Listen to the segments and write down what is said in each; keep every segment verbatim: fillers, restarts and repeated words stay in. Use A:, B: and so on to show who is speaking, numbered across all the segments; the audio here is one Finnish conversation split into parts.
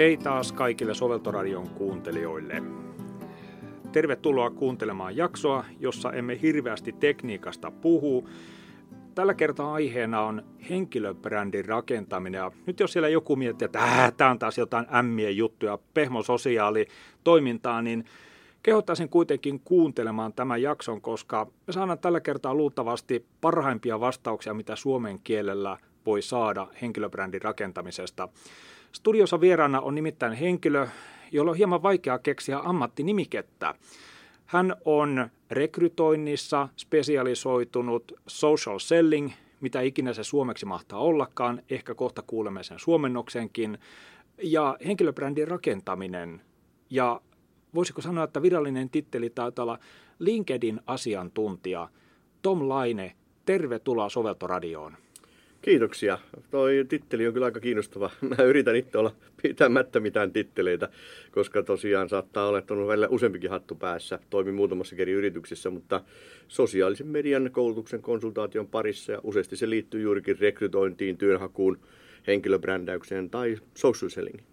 A: Hei taas kaikille Soveltoradion kuuntelijoille. Tervetuloa kuuntelemaan jaksoa, jossa emme hirveästi tekniikasta puhu. Tällä kertaa aiheena on henkilöbrändin rakentaminen. Ja nyt jos siellä joku miettii, että tämä on taas jotain ämmien juttuja, pehmososiaalitoimintaa, niin kehottaisin kuitenkin kuuntelemaan tämän jakson, koska me saadaan tällä kertaa luultavasti parhaimpia vastauksia, mitä suomen kielellä voi saada henkilöbrändin rakentamisesta. Studiossa vieraana on nimittäin henkilö, jolla on hieman vaikea keksiä ammattinimikettä. Hän on rekrytoinnissa spesialisoitunut social selling, mitä ikinä se suomeksi mahtaa ollakaan, ehkä kohta kuulemme sen suomennoksenkin, ja henkilöbrändin rakentaminen. Ja voisiko sanoa, että virallinen titteli taitaa olla LinkedIn-asiantuntija. Tom Laine, tervetuloa Soveltoradioon.
B: Kiitoksia. Toi titteli on kyllä aika kiinnostava. Mä yritän itse olla pitämättä mitään titteleitä, koska tosiaan saattaa olla, että on välillä useampikin hattu päässä. Toimin muutamassa eri yrityksissä, mutta sosiaalisen median koulutuksen konsultaation parissa ja useasti se liittyy juurikin rekrytointiin, työnhakuun, henkilöbrändäykseen tai social sellingiin.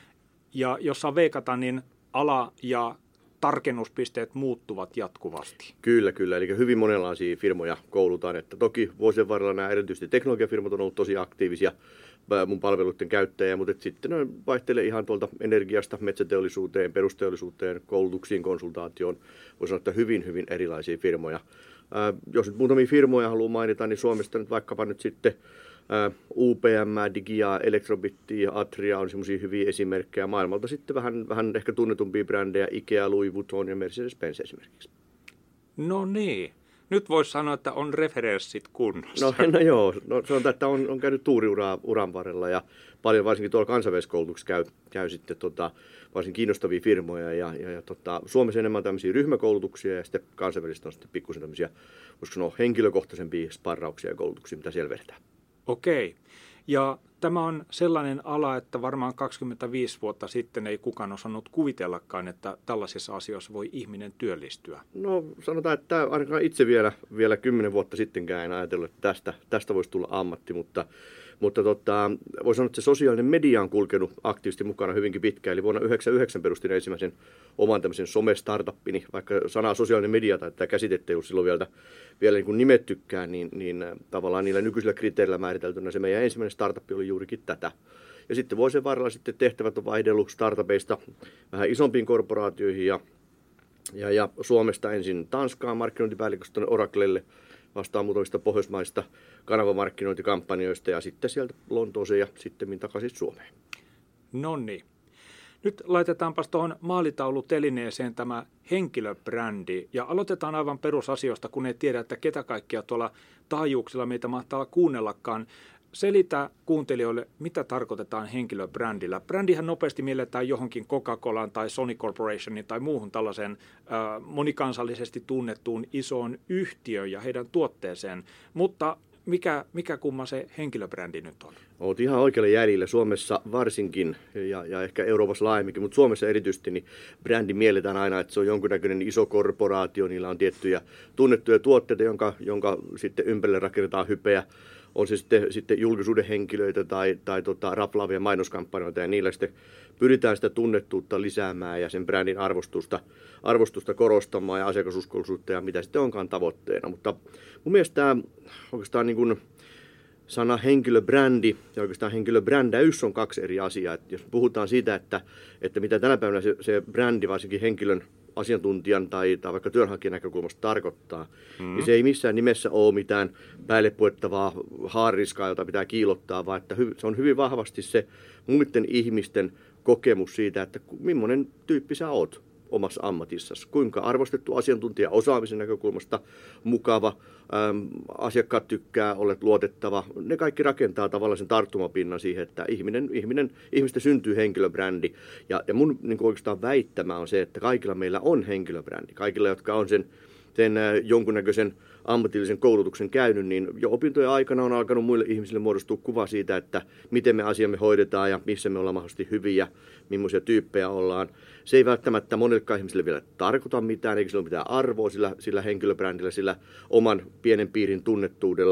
A: Ja jos saa veikata, niin ala ja tarkennuspisteet muuttuvat jatkuvasti.
B: Kyllä, kyllä. Eli hyvin monenlaisia firmoja koulutaan. Että toki vuosien varrella nämä erityisesti teknologiafirmat on ollut tosi aktiivisia mun palveluiden käyttäjiä, mutta sitten ne vaihtelee ihan tuolta energiasta, metsäteollisuuteen, perusteollisuuteen, koulutuksiin, konsultaatioon. Voisi sanoa, että hyvin, hyvin erilaisia firmoja. Ää, jos nyt muutamia firmoja haluaa mainita, niin Suomesta nyt vaikkapa nyt sitten U P M, Digia, Elektrobittia, Atria on semmoisia hyviä esimerkkejä. Maailmalta sitten vähän, vähän ehkä tunnetumpia brändejä, Ikea, Louis Vuitton ja Mercedes-Benz esimerkiksi.
A: No niin. Nyt voisi sanoa, että on referenssit kunnossa.
B: No, no joo, no, sanotaan, että on, on käynyt tuuriuraa uran varrella ja paljon varsinkin tuolla kansainväliskoulutuksessa käy, käy sitten tota, varsin kiinnostavia firmoja. Ja, ja, ja tota, Suomessa enemmän tämmöisiä ryhmäkoulutuksia ja sitten kansainvälisesti on sitten pikkusen tämmöisiä, voisiko sanoa, henkilökohtaisempia sparrauksia ja koulutuksia, mitä siellä vedetään.
A: Okei. Ja tämä on sellainen ala, että varmaan kaksikymmentäviisi vuotta sitten ei kukaan osannut kuvitellakaan, että tällaisissa asioissa voi ihminen työllistyä.
B: No sanotaan, että ainakaan itse vielä, vielä kymmenen vuotta sittenkään en ajatellut, että tästä, tästä voisi tulla ammatti, mutta, mutta tota, voi sanoa, että se sosiaalinen media on kulkenut aktiivisesti mukana hyvinkin pitkään. Eli vuonna yhdeksänkymmentäyhdeksän perustin ensimmäisen oman tämmöisen some-startuppini, vaikka sanaa sosiaalinen media tai tämä käsitettä ei ollut silloin vielä, vielä niin kuin nimettykään, niin, niin tavallaan niillä nykyisillä kriteerillä määriteltynä se meidän ensimmäinen startup oli juurikin tätä. Ja sitten vuosien varrella sitten tehtävät on vaihdellut startupeista vähän isompiin korporaatioihin ja, ja, ja Suomesta ensin Tanskaan markkinointipäälliköstä tuonne Oraclelle vastaan muutamista pohjoismaista kanavamarkkinointikampanjoista ja sitten sieltä Lontooseen ja sitten takaisin Suomeen.
A: No niin. Nyt laitetaanpas tuohon maalitaulutelineeseen tämä henkilöbrändi ja aloitetaan aivan perusasioista, kun ei tiedä, että ketä kaikkia tuolla taajuuksilla meitä mahtaa kuunnellakaan. Selitä kuuntelijoille, mitä tarkoitetaan henkilöbrändillä. Brändihän nopeasti mielletään johonkin Coca-Colaan tai Sony Corporationin tai muuhun tällaiseen äh, monikansallisesti tunnettuun isoon yhtiöön ja heidän tuotteeseen, mutta mikä, mikä kumma se henkilöbrändi nyt on?
B: Olet ihan oikealla jäljellä. Suomessa varsinkin ja, ja ehkä Euroopassa laajemminkin, mutta Suomessa erityisesti niin brändi mielletään aina, että se on jonkinnäköinen iso korporaatio. Niillä on tiettyjä tunnettuja tuotteita, jonka, jonka sitten ympärille rakennetaan hypeä. On se sitten, sitten julkisuuden henkilöitä tai, tai tota, raflaavia mainoskampanjoita ja niillä sitten pyritään sitä tunnettuutta lisäämään ja sen brändin arvostusta, arvostusta korostamaan ja asiakasuskollisuutta ja mitä sitten onkaan tavoitteena. Mutta mun mielestä tämä oikeastaan niin kuin sana henkilöbrändi ja oikeastaan henkilöbrändäys on kaksi eri asiaa. Et jos puhutaan siitä, että, että mitä tänä päivänä se, se brändi varsinkin henkilön asiantuntijan tai, tai vaikka työnhakijan näkökulmasta tarkoittaa, mm. niin se ei missään nimessä ole mitään päälle puettavaa haarriskaa, jota pitää kiilottaa, vaan että hy, se on hyvin vahvasti se muiden ihmisten kokemus siitä, että millainen tyyppi sä oot omassa ammatissasi, kuinka arvostettu asiantuntija osaamisen näkökulmasta, mukava, äm, asiakkaat tykkää, olet luotettava. Ne kaikki rakentaa tavallaan sen tarttumapinnan siihen, että ihminen, ihminen, ihmistä syntyy henkilöbrändi. Ja, ja mun niin oikeastaan väittämä on se, että kaikilla meillä on henkilöbrändi. Kaikilla, jotka on sen, sen äh, jonkunnäköisen ammatillisen koulutuksen käynyt, niin jo opintojen aikana on alkanut muille ihmisille muodostua kuva siitä, että miten me asiamme hoidetaan ja missä me ollaan mahdollisesti hyviä, millaisia tyyppejä ollaan. Se ei välttämättä monillekaan ihmisille vielä tarkoita mitään, eikä sillä ole mitään arvoa sillä, sillä henkilöbrändillä, sillä oman pienen piirin tunnettuudella.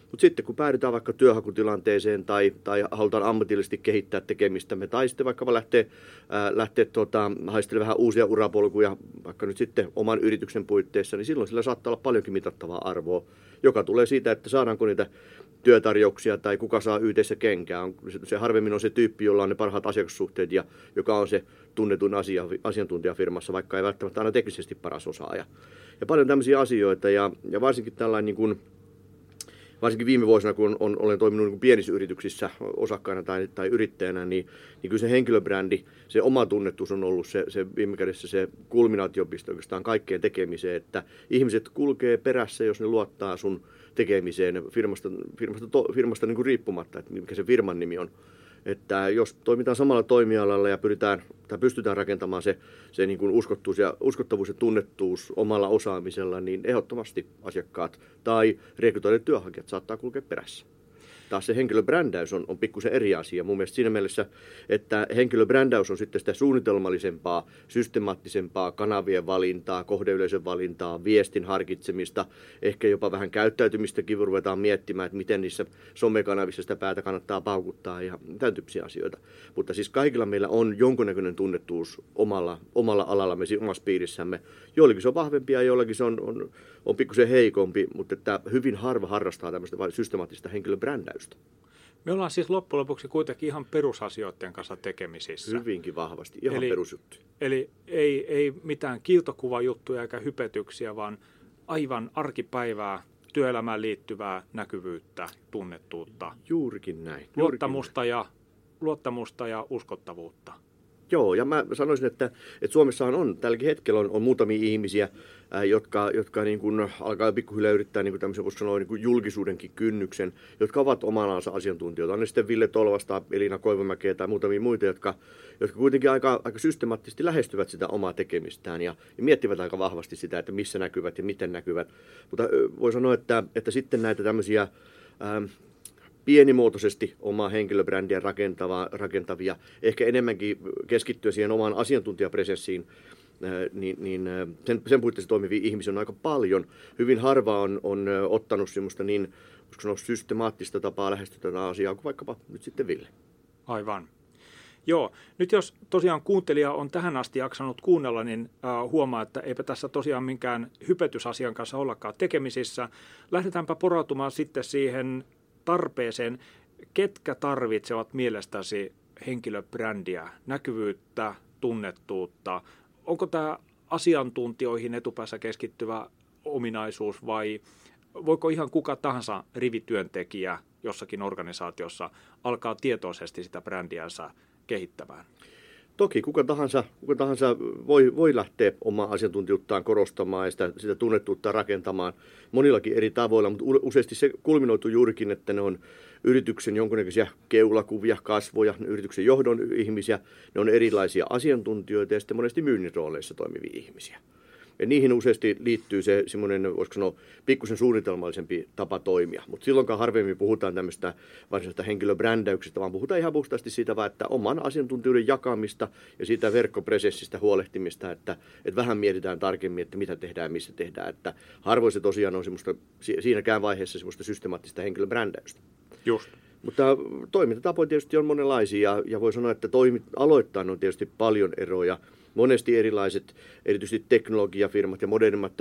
B: Mutta sitten kun päädytään vaikka työhakutilanteeseen tai, tai halutaan ammatillisesti kehittää tekemistämme tai sitten vaikka lähteä, ää, lähteä tuota, haistelemaan vähän uusia urapolkuja vaikka nyt sitten oman yrityksen puitteissa, niin silloin sillä saattaa olla paljonkin mitattavaa arvoa, joka tulee siitä, että saadaanko niitä työtarjouksia tai kuka saa yhdessä kenkää. On, se, se harvemmin on se tyyppi, jolla on ne parhaat asiakassuhteet ja joka on se tunnetun asia, asiantuntija firmassa, vaikka ei välttämättä aina teknisesti paras osaaja. Ja paljon tämmöisiä asioita ja, ja varsinkin tällainen niin kuin varsinkin viime vuosina, kun on, olen toiminut niin pienissä yrityksissä osakkaana tai, tai yrittäjänä, niin, niin kyllä se henkilöbrändi, se oma tunnettuus on ollut se, se viime kädessä se kulminaatiopiste oikeastaan kaikkeen tekemiseen, että ihmiset kulkee perässä, jos ne luottaa sun tekemiseen firmasta, firmasta, to, firmasta niin kuin riippumatta, että mikä se firman nimi on. Että jos toimitaan samalla toimialalla ja pyritään, tai pystytään rakentamaan se, se niin kuin uskottuus ja, uskottavuus ja tunnettuus omalla osaamisella, niin ehdottomasti asiakkaat tai rekrytoidut työnhakijat saattaa kulkea perässä. Taas se henkilöbrändäys on, on pikkusen eri asia. Mun mielestä siinä mielessä, että henkilöbrändäys on sitten sitä suunnitelmallisempaa, systemaattisempaa kanavien valintaa, kohdeyleisön valintaa, viestin harkitsemista, ehkä jopa vähän käyttäytymistäkin ruvetaan miettimään, että miten niissä somekanavissa sitä päätä kannattaa paukuttaa ja tämän tyyppisiä asioita. Mutta siis kaikilla meillä on jonkunnäköinen tunnettuus omalla, omalla alallamme, omassa piirissämme. Joillakin se on vahvempi ja joillakin se on, on, on pikkusen heikompi, mutta että hyvin harva harrastaa tämmöistä systemaattista henkilöbrändäystä.
A: Me ollaan siis loppujen lopuksi kuitenkin ihan perusasioiden kanssa tekemisissä.
B: Hyvinkin vahvasti, ihan
A: eli,
B: perusjuttuja.
A: Eli ei, ei mitään kiiltokuvajuttuja eikä hypetyksiä, vaan aivan arkipäivää, työelämään liittyvää näkyvyyttä, tunnettuutta.
B: Juurikin näin. Juurikin
A: luottamusta,
B: näin.
A: Ja, luottamusta ja uskottavuutta.
B: Joo, ja mä sanoisin, että, että Suomessahan on, tälläkin hetkellä on, on muutamia ihmisiä, ää, jotka, jotka niin kuin alkaa pikkuhiljaa yrittää niin kuin tämmöisen, voisi sanoa, niin kuin julkisuudenkin kynnyksen, jotka ovat oman alansa asiantuntijoita. On ne sitten Ville Tolvasta, Elina Koivumäkeä tai muutamia muita, jotka, jotka kuitenkin aika, aika systemaattisesti lähestyvät sitä omaa tekemistään ja, ja miettivät aika vahvasti sitä, että missä näkyvät ja miten näkyvät. Mutta voi sanoa, että, että sitten näitä tämmöisiä ää, pienimuotoisesti omaa henkilöbrändiä rakentavia, ehkä enemmänkin keskittyä siihen omaan asiantuntijapresenssiin, niin, niin sen, sen puitteissa toimivia ihmisiä on aika paljon. Hyvin harva on, on ottanut semmoista niin sanoa, systemaattista tapaa lähestyä tätä asiaa kuin vaikkapa nyt sitten Ville.
A: Aivan. Joo, nyt jos tosiaan kuuntelija on tähän asti jaksanut kuunnella, niin äh, huomaa, että eipä tässä tosiaan minkään hypetysasian kanssa ollakaan tekemisissä. Lähdetäänpä porautumaan sitten siihen tarpeeseen, ketkä tarvitsevat mielestäsi henkilöbrändiä, näkyvyyttä, tunnettuutta. Onko tämä asiantuntijoihin etupäässä keskittyvä ominaisuus vai voiko ihan kuka tahansa rivityöntekijä jossakin organisaatiossa alkaa tietoisesti sitä brändiänsä kehittämään?
B: Toki kuka tahansa, kuka tahansa voi, voi lähteä omaa asiantuntijuuttaan korostamaan ja sitä, sitä tunnettuutta rakentamaan monillakin eri tavoilla, mutta useasti se kulminoituu juurikin, että ne on yrityksen jonkunnäköisiä keulakuvia, kasvoja, yrityksen johdon ihmisiä, ne on erilaisia asiantuntijoita ja sitten monesti myynnin rooleissa toimivia ihmisiä. Ja niihin useasti liittyy se semmoinen, voisiko sanoa, pikkusen suunnitelmallisempi tapa toimia. Mutta silloinkaan harvemmin puhutaan tämmöistä varsinaisesta henkilöbrändäyksestä, vaan puhutaan ihan puhtaasti siitä, vaan, että oman asiantuntijuuden jakamista ja siitä verkkopresessistä huolehtimista, että, että vähän mietitään tarkemmin, että mitä tehdään ja missä tehdään. Että harvoin se tosiaan on semmoista, siinäkään vaiheessa semmoista systemaattista henkilöbrändäystä.
A: Just.
B: Mutta toimintatapoja tietysti on monenlaisia ja, ja voi sanoa, että toimi, aloittain on tietysti paljon eroja. Monesti erilaiset, erityisesti teknologiafirmat ja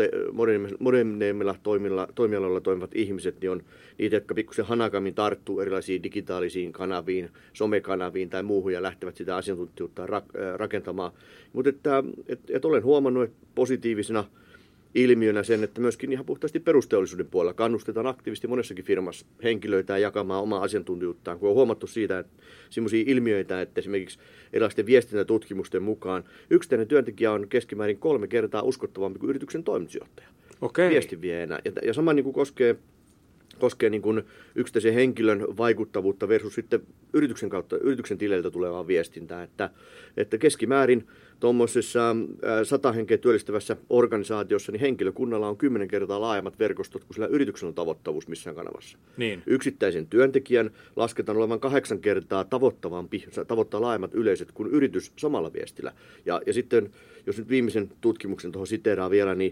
B: moderneimmilla toimialoilla toimivat ihmiset, niin on niitä, jotka pikkusen hanakammin tarttuu erilaisiin digitaalisiin kanaviin, somekanaviin tai muuhun ja lähtevät sitä asiantuntijuutta rakentamaan. Mutta että, että, että olen huomannut että positiivisena ilmiönä sen, että myöskin ihan puhtaasti perusteollisuuden puolella kannustetaan aktiivisesti monessakin firmassa henkilöitä jakamaan omaa asiantuntijuuttaan, kun on huomattu siitä, että sellaisia ilmiöitä, että esimerkiksi erilaisten viestintätutkimusten mukaan yksittäinen työntekijä on keskimäärin kolme kertaa uskottavampi kuin yrityksen toimitusjohtaja.
A: Okei.
B: Viestinviejänä. Ja, ja sama niin kuin koskee koskee niin kuin yksittäisen henkilön vaikuttavuutta versus sitten yrityksen kautta, yrityksen tileiltä tulevaa viestintää, että, että keskimäärin tuommoisessa sata henkeä työllistävässä organisaatiossa niin henkilökunnalla on kymmenen kertaa laajemmat verkostot kuin sillä yrityksen on tavoittavuus missään kanavassa.
A: Niin.
B: Yksittäisen työntekijän lasketaan olevan kahdeksan kertaa tavoittavampi, tavoittaa laajemmat yleiset kuin yritys samalla viestillä. Ja, ja sitten, jos nyt viimeisen tutkimuksen tuohon siteeraa vielä, niin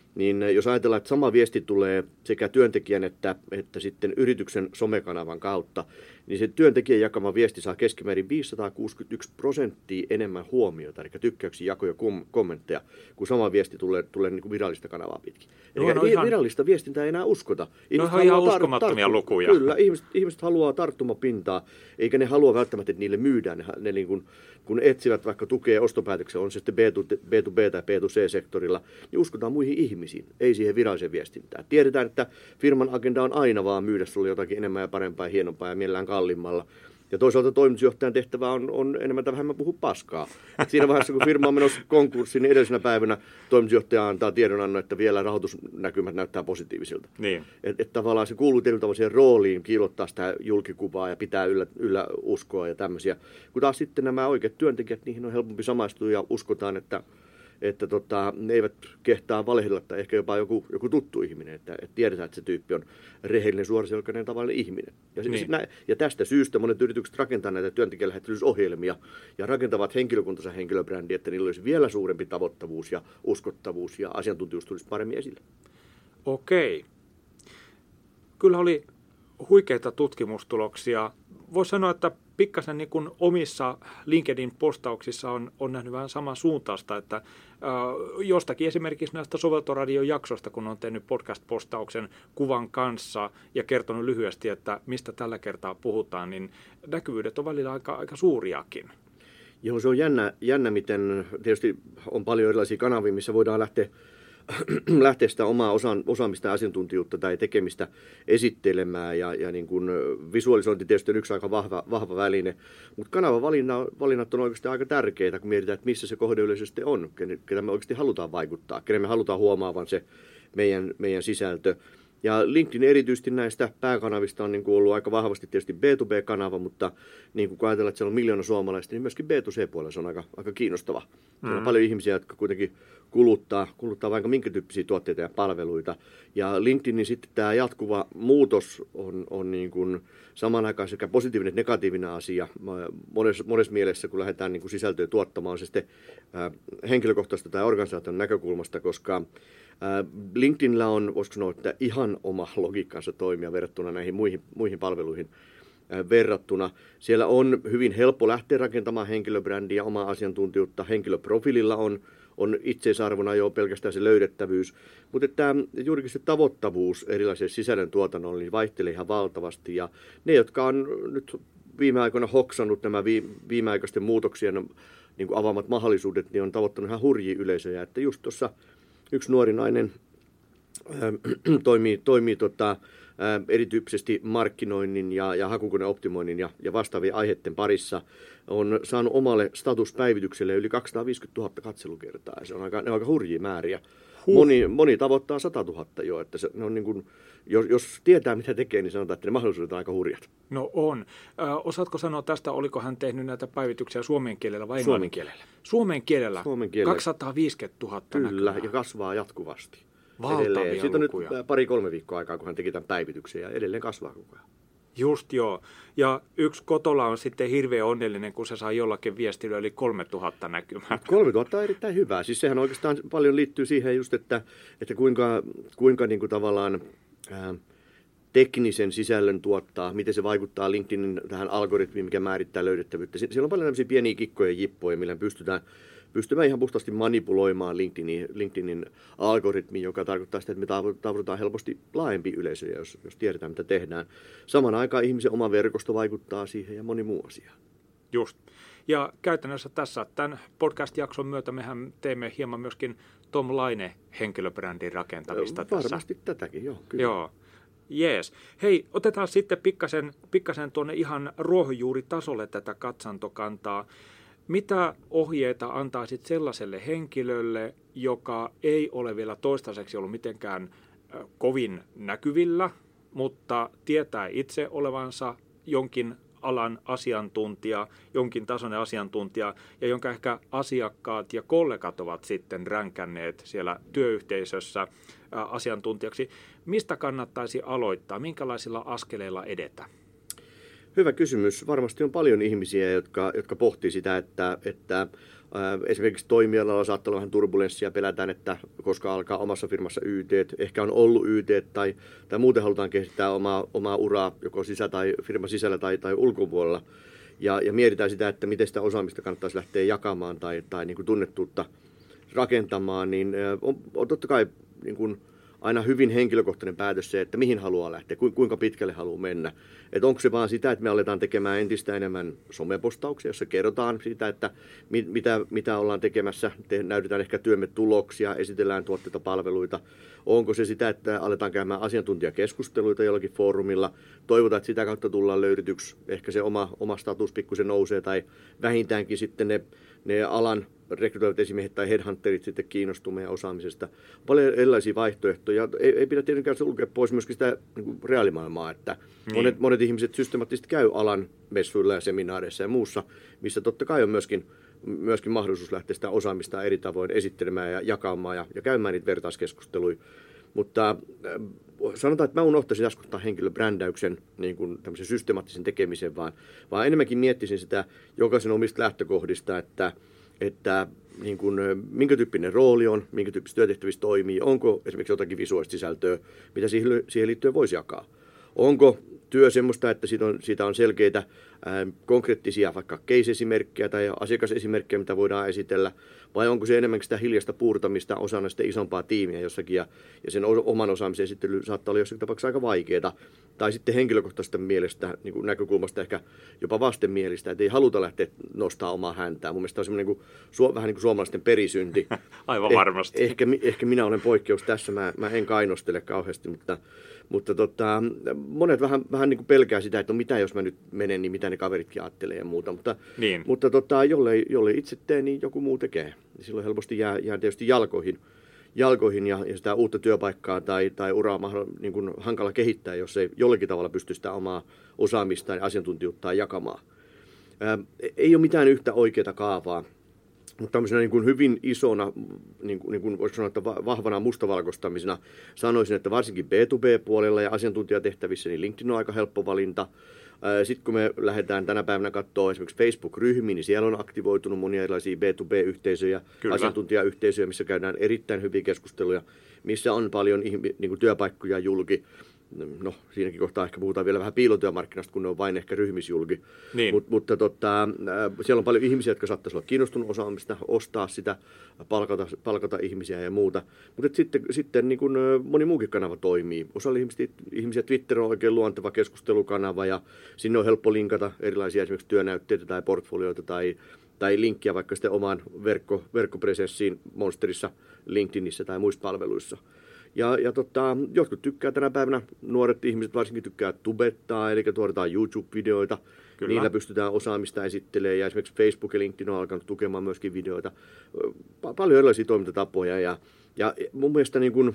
B: niin jos ajatellaan, että sama viesti tulee sekä työntekijän että, että sitten yrityksen somekanavan kautta, niin se työntekijän jakama viesti saa keskimäärin viisisataakuusikymmentäyksi prosenttia enemmän huomiota, eli tykkäyksiä, jakoja, kom- kommentteja, kun sama viesti tulee, tulee niin kuin virallista kanavaa pitkin. Eli no, no ihan... virallista viestintää ei enää uskota.
A: Ihmiset no ihan uskomattomia tar- lukuja.
B: Kyllä, ihmiset, ihmiset haluaa tarttumapintaa, eikä ne halua välttämättä, että niille myydään. Ne, ne niin kuin, kun etsivät vaikka tukea ostopäätökseen, on se sitten B to B tai B to C-sektorilla, niin uskotaan muihin ihmisiin, ei siihen viralliseen viestintään. Tiedetään, että firman agenda on aina vaan myydä sulle jotakin enemmän ja parempaa ja hienompaa ja mielellään kalliimmalla. Ja toisaalta toimitusjohtajan tehtävä on, on enemmän tai vähemmän puhua paskaa. Et siinä vaiheessa, kun firma on menossa konkurssiin, niin edellisenä päivänä toimitusjohtaja antaa tiedonannon, että vielä rahoitusnäkymät näyttää positiivisilta. Niin. Että et tavallaan se kuuluu tietyllä tavalla siihen rooliin, kiilottaa sitä julkikuvaa ja pitää yllä, yllä uskoa ja tämmöisiä. Kun taas sitten nämä oikeat työntekijät, niihin on helpompi samaistua ja uskotaan, että että tota, ne eivät kehtaa valehdella tai ehkä jopa joku, joku tuttu ihminen, että, että tiedetään, että se tyyppi on rehellinen, suoraselkäinen, tavallinen ihminen. Ja, niin. nä, ja tästä syystä monet yritykset rakentavat näitä työntekijälähettelysohjelmia ja rakentavat henkilökuntansa henkilöbrändiä, että niillä olisi vielä suurempi tavoittavuus ja uskottavuus ja asiantuntijuus tulisi paremmin esille.
A: Okei. Kyllä oli huikeita tutkimustuloksia. Voisi sanoa, että pikkasen niin kuin omissa LinkedIn-postauksissa on, on nähnyt vähän saman suuntaista, että äh, jostakin esimerkiksi näistä Soveltoradion jaksoista, kun on tehnyt podcast-postauksen kuvan kanssa ja kertonut lyhyesti, että mistä tällä kertaa puhutaan, niin näkyvyydet on välillä aika, aika suuriakin.
B: Joo, se on jännä, jännä, miten tietysti on paljon erilaisia kanavia, missä voidaan lähteä lähteä sitä omaa osa- osaamista ja asiantuntijuutta tai tekemistä esittelemään. Ja, ja niin kuin visualisointi tietysti on yksi aika vahva, vahva väline. Mutta kanavavalinnat on oikeasti aika tärkeitä, kun mietitään, että missä se kohdeyleisö sitten on, ketä me oikeasti halutaan vaikuttaa, kenen me halutaan huomaavan se meidän, meidän sisältö. Ja LinkedIn erityisesti näistä pääkanavista on niin kuin ollut aika vahvasti tietysti B to B-kanava, mutta niin kuin kun ajatellaan, että siellä on miljoona suomalaista, niin myöskin B to C-puolella se on aika, aika kiinnostava. Siellä on mm. paljon ihmisiä, jotka kuitenkin kuluttaa, kuluttaa vaikka minkä tyyppisiä tuotteita ja palveluita. Ja LinkedInin sitten tämä jatkuva muutos on, on niin kuin saman aikaan sekä positiivinen että negatiivinen asia. Monessa, monessa mielessä, kun lähdetään niin kuin sisältöä tuottamaan, se sitten äh, henkilökohtaista tai organisaation näkökulmasta, koska LinkedInillä on, voisiko sanoa, että ihan oma logiikkansa toimia verrattuna näihin muihin, muihin palveluihin verrattuna. Siellä on hyvin helppo lähteä rakentamaan henkilöbrändiä, omaa asiantuntijuutta. Henkilöprofiililla on, on itseisarvona jo pelkästään se löydettävyys. Mutta että juurikin se tavoittavuus erilaisille sisällön tuotannolle niin vaihtelee ihan valtavasti. Ja ne, jotka on nyt viime aikoina hoksannut nämä viimeaikaisten muutoksien niin kuin avaamat mahdollisuudet, niin on tavoittanut ihan hurjia yleisöjä. Että just tuossa yksi nuori nainen ää, toimii, toimii tota, ää, erityyppisesti markkinoinnin ja, ja hakukoneoptimoinnin ja, ja vastaavien aiheiden parissa. On saanut omalle statuspäivitykselle yli kaksisataaviisikymmentätuhatta katselukertaa. Ja se on aika, ne on aika hurjia määriä. Huh. Moni, moni tavoittaa sata tuhatta jo. Että se, ne on niin kuin, jos, jos tietää mitä tekee, niin sanotaan, että ne mahdollisuudet on aika hurjat.
A: No on. Ö, osaatko sanoa tästä, oliko hän tehnyt näitä päivityksiä suomen kielellä vai englannin kielellä? Suomen kielellä.
B: Suomen kielellä.
A: kaksisataaviisikymmentätuhatta
B: Kyllä,
A: näkyvää.
B: ja kasvaa jatkuvasti.
A: Valtavia
B: Siitä on
A: lukuja.
B: nyt pari-kolme viikkoa aikaa, kun hän teki tämän päivityksen, ja edelleen kasvaa koko ajan.
A: Just joo. Ja yksi Kotola on sitten hirveän onnellinen, kun se saa jollakin viestillä yli kolmetuhatta näkymää.
B: kolmetuhatta on erittäin hyvää. Siis sehän oikeastaan paljon liittyy siihen just, että, että kuinka, kuinka niin kuin tavallaan ää, teknisen sisällön tuottaa, miten se vaikuttaa LinkedInin tähän algoritmiin, mikä määrittää löydettävyyttä. Siellä on paljon tämmöisiä pieniä kikkoja ja jippoja, millä pystytään Pystymme ihan puhtaasti manipuloimaan LinkedInin, LinkedInin algoritmiin, joka tarkoittaa sitä, että me tavoitetaan helposti laajempi yleisö, jos, jos tiedetään, mitä tehdään. Saman aikaan ihmisen oma verkosto vaikuttaa siihen ja moni muu asia.
A: Just. Ja käytännössä tässä tämän podcast-jakson myötä mehän teemme hieman myöskin Tom Laine henkilöbrändin rakentamista
B: Varmasti
A: tässä.
B: Varmasti tätäkin, joo. Kyllä.
A: Joo. Jees. Hei, otetaan sitten pikkasen, pikkasen tuonne ihan ruohonjuuritasolle tätä katsantokantaa. Mitä ohjeita antaisit sellaiselle henkilölle, joka ei ole vielä toistaiseksi ollut mitenkään kovin näkyvillä, mutta tietää itse olevansa jonkin alan asiantuntija, jonkin tasoinen asiantuntija, ja jonka ehkä asiakkaat ja kollegat ovat sitten ränkänneet siellä työyhteisössä asiantuntijaksi. Mistä kannattaisi aloittaa? Minkälaisilla askeleilla edetä?
B: Hyvä kysymys. Varmasti on paljon ihmisiä, jotka, jotka pohtii sitä, että, että Esimerkiksi toimialalla saattaa olla vähän turbulenssia, pelätään, että koska alkaa omassa firmassa Y T, ehkä on ollut Y T tai, tai muuten halutaan kehittää omaa, omaa uraa joko sisä- tai firman sisällä tai, tai ulkopuolella. Ja, ja mietitään sitä, että miten sitä osaamista kannattaisi lähteä jakamaan tai, tai niin kuin tunnettuutta rakentamaan, niin on, on totta kai niin kuin aina hyvin henkilökohtainen päätös se, että mihin haluaa lähteä, kuinka pitkälle haluaa mennä. Että onko se vaan sitä, että me aletaan tekemään entistä enemmän somepostauksia, jossa kerrotaan sitä, että mit, mitä, mitä ollaan tekemässä, te, näytetään ehkä työmme tuloksia, esitellään tuotteita, palveluita. Onko se sitä, että aletaan käymään asiantuntijakeskusteluita jollakin foorumilla, toivotaan, että sitä kautta tullaan löydetyksi, ehkä se oma, oma status pikkusen nousee tai vähintäänkin sitten ne, ne alan rekrytoivat esimiehet tai headhunterit sitten kiinnostuu meidän osaamisesta. Paljon erilaisia vaihtoehtoja. Ei, ei pidä tietenkään sulkea pois myöskin sitä niin kuin reaalimaailmaa, että niin. monet, monet ihmiset systemaattisesti käy alan messuilla ja seminaareissa ja muussa, missä totta kai on myöskin, myöskin mahdollisuus lähteä sitä osaamista eri tavoin esittelemään ja jakamaan ja, ja käymään niitä vertaiskeskusteluja. Mutta äh, sanotaan, että mä unohtaisin äsken henkilöbrändäyksen niin kuin tämmöisen systemaattisen tekemisen, vaan, vaan enemmänkin miettisin sitä jokaisen omista lähtökohdista, että että niin kuin, minkä tyyppinen rooli on, minkä tyyppistä työtehtävissä toimii, onko esimerkiksi jotakin visuaalista sisältöä, mitä siihen, siihen liittyen voisi jakaa. Onko työ semmoista, että siitä on, siitä on selkeitä ää, konkreettisia vaikka case-esimerkkejä tai asiakasesimerkkejä, mitä voidaan esitellä, vai onko se enemmänkin sitä hiljaista puurtamista osana sitä isompaa tiimiä jossakin, ja, ja sen oman osaamisen esittely saattaa olla jossakin tapauksessa aika vaikeaa, tai sitten henkilökohtaisesta mielestä, niin kuin näkökulmasta ehkä jopa vastenmielistä, että ei haluta lähteä nostaa omaa häntää. Mun mielestä on semmoinen niin kuin, vähän niin kuin suomalaisten perisynti.
A: Aivan varmasti.
B: Eh, ehkä, ehkä minä olen poikkeus tässä, mä, mä en kainostele kauheasti, mutta Mutta tota, monet vähän, vähän niin kuin pelkää sitä, että no mitä jos mä nyt menen, niin mitä ne kaveritkin ajattelee ja muuta. Mutta,
A: niin.
B: mutta tota, jollei, jollei itse tee, niin joku muu tekee. Silloin helposti jää, jää tietysti jalkoihin, jalkoihin ja, ja sitä uutta työpaikkaa tai, tai uraa niin kuin hankala kehittää, jos ei jollakin tavalla pysty sitä omaa osaamistaan ja asiantuntijuuttaan jakamaan. Ää, ei ole mitään yhtä oikeaa kaavaa. Mutta tämmöisenä niin kuin hyvin isona, niin kuin, niin kuin voisi sanoa, että vahvana mustavalkoistamisena sanoisin, että varsinkin B to B-puolella ja asiantuntijatehtävissä, niin LinkedIn on aika helppo valinta. Sitten kun me lähdetään tänä päivänä katsoa esimerkiksi Facebook-ryhmiä, niin siellä on aktivoitunut monia erilaisia B to B-yhteisöjä, Kyllä. asiantuntijayhteisöjä, missä käydään erittäin hyviä keskusteluja, missä on paljon niin kuin työpaikkoja julki. No, siinäkin kohtaa ehkä puhutaan vielä vähän piilotyömarkkinasta, kun ne on vain ehkä ryhmisjulki. Niin. Mut, mutta tota, siellä on paljon ihmisiä, jotka saattaisi olla kiinnostunut osaamista, ostaa sitä, palkata, palkata ihmisiä ja muuta. Mutta sitten, sitten niin kun moni muukin kanava toimii. Osalla ihmisiä Twitter on oikein luonteva keskustelukanava ja sinne on helppo linkata erilaisia esimerkiksi työnäytteitä tai portfolioita tai, tai linkkiä vaikka sitten omaan verkko, verkkopresenssiin Monsterissa, LinkedInissä tai muissa palveluissa. Ja, ja tota, jotkut tykkää tänä päivänä, nuoret ihmiset varsinkin tykkää tubettaa, eli tuotetaan YouTube-videoita. Kyllä. Niillä pystytään osaamista esittelemään ja esimerkiksi Facebook ja LinkedIn on alkanut tukemaan myöskin videoita. Pa- paljon erilaisia toimintatapoja ja, ja mun mielestä niin kun,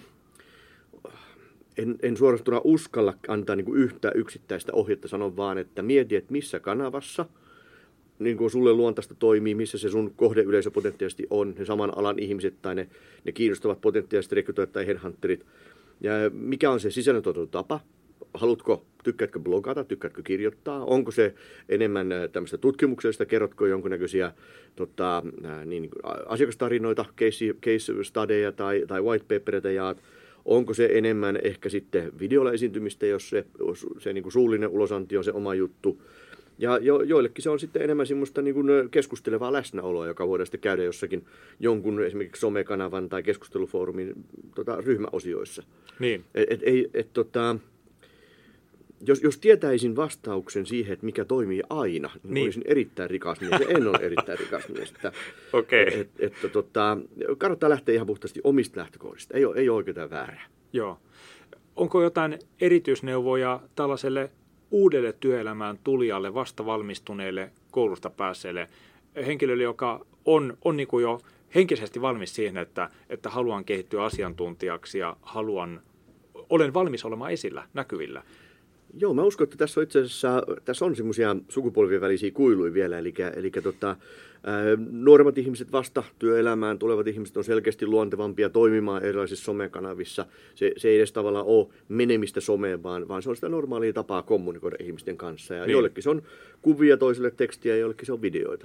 B: en, en suorastuna uskalla antaa niin kun yhtä yksittäistä ohjetta, sanon vaan, että mieti, että missä kanavassa niin kuin sulle luontaista toimii, missä se sun kohdeyleisö potentiaalisesti on, ne saman alan ihmiset tai ne, ne kiinnostavat potentiaaliset rekrytoijat tai headhunterit. Ja mikä on se sisällöntuotantotapa? Haluatko, tykkäätkö blogata, tykkäätkö kirjoittaa? Onko se enemmän tämmöistä tutkimuksellista? Kerrotko jonkunnäköisiä tota, niin, asiakastarinoita, case, case studyja tai, tai white papereita jaat? Onko se enemmän ehkä sitten videolla esiintymistä, jos se, se niin kuin suullinen ulosanti on se oma juttu? Ja jo, joillekin se on sitten enemmän semmoista niin kuin keskustelevaa läsnäoloa, joka voidaan sitten käydä jossakin jonkun esimerkiksi somekanavan tai keskustelufoorumin tota, ryhmäosioissa.
A: Niin.
B: Et, et, et, et, tota, jos, jos tietäisin vastauksen siihen, että mikä toimii aina, niin, niin. olisin erittäin rikas mies. Ja en ole erittäin rikas mies.
A: Okei.
B: Okay. Et, et, tota, kannattaa lähteä ihan puhtaasti omista lähtökohdista. Ei ole, ei ole oikein väärää.
A: Joo. Onko jotain erityisneuvoja tällaiselle uudelle työelämään tulijalle, vasta valmistuneelle, koulusta päässeelle henkilölle, joka on, on niin kuin jo henkisesti valmis siihen, että, että haluan kehittyä asiantuntijaksi ja haluan, olen valmis olemaan esillä, näkyvillä?
B: Joo, mä uskon, että tässä on itse asiassa tässä on semmoisia sukupolvien välisiä kuiluja vielä, eli, eli tota, ää, nuoremmat ihmiset vasta työelämään tulevat ihmiset on selkeästi luontevampia toimimaan erilaisissa somekanavissa. Se, se ei edes tavallaan ole menemistä someen, vaan, vaan se on sitä normaalia tapaa kommunikoida ihmisten kanssa. Ja niin. Joillekin se on kuvia, toisille tekstiä ja joillekin se on videoita.